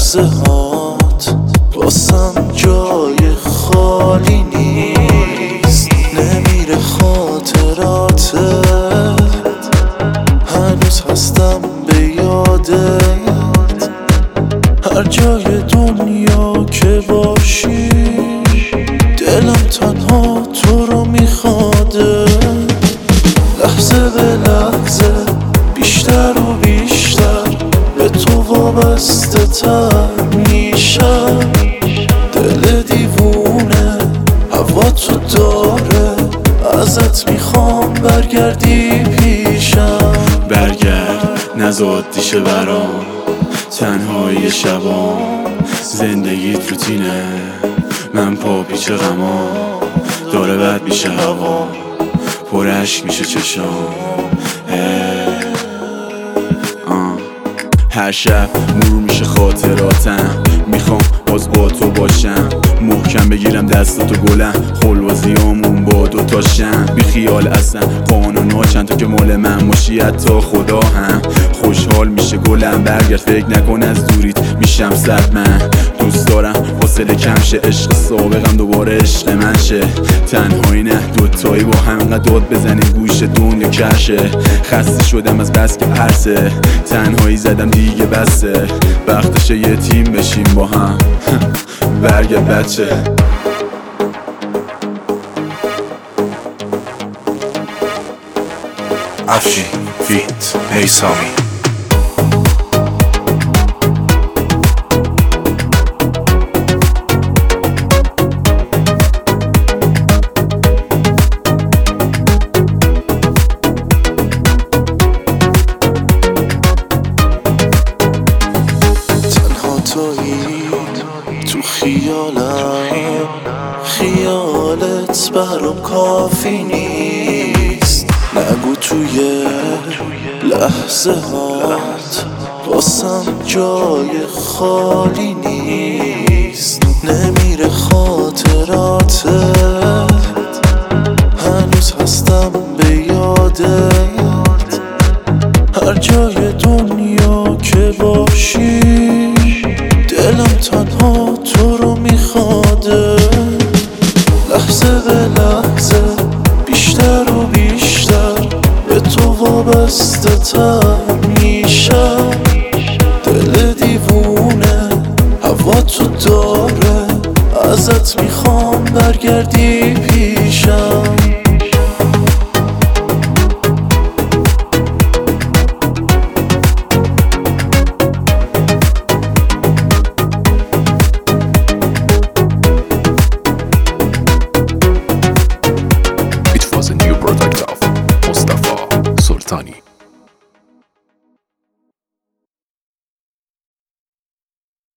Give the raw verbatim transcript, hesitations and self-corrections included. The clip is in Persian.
لحظه هات واسم جای خالی نیست. نمیره خاطراتت، هنوز هستم به یادت. هر جای دنیا که باشی دلم تنها تو رو میخواده. لحظه به لحظه بیشتر و بیشتر به تو وابسته تر میشم. دل دیوونه هوا تو داره، ازت میخوام برگردی پیشم. برگرد نزاد دیشه برام، تنهایی شبام، زندگیت روتینه، من پا پیچ غمام. داره بد میشه هوا، پر عشق میشه چشام. هر شب مرور میشه خاطراتم، میخوام باز با تو باشم. محکم بگیرم دست تو گلم، خلوزیامون با دوتاشم. بی خیال اصلا قانونا چند تا که مال من باشی، حتی خدا هم خوشحال میشه گلم. برگرد فکر نکن از دوریت میشم صد. من دوست دارم فاصله کم شه، عشق سابقم دوباره عشق من شه. تنهایی نه دوتایی با هم اینقدر داد بزنیم گوش دنیا کرشه. خسته شدم از بس که پرسه، تنهایی زدم دیگه بسه. وقتشه یه تیم بشیم با هم. برگرد بچه. افشین فیت میسامی. تو خیالم، خیالت برام کافی نیست. نگو توی لحظه هات واسم جای خالی نیست. نمیره خاطراتت، هنوز هستم به یادت. هر جای دنیا که باشی دلم تنها تو رو میخواده. لحظه به لحظه بیشتر و بیشتر به تو وابسته تر میشم. دل دیوونه هوا تو داره، ازت میخوام برگردی پیشم.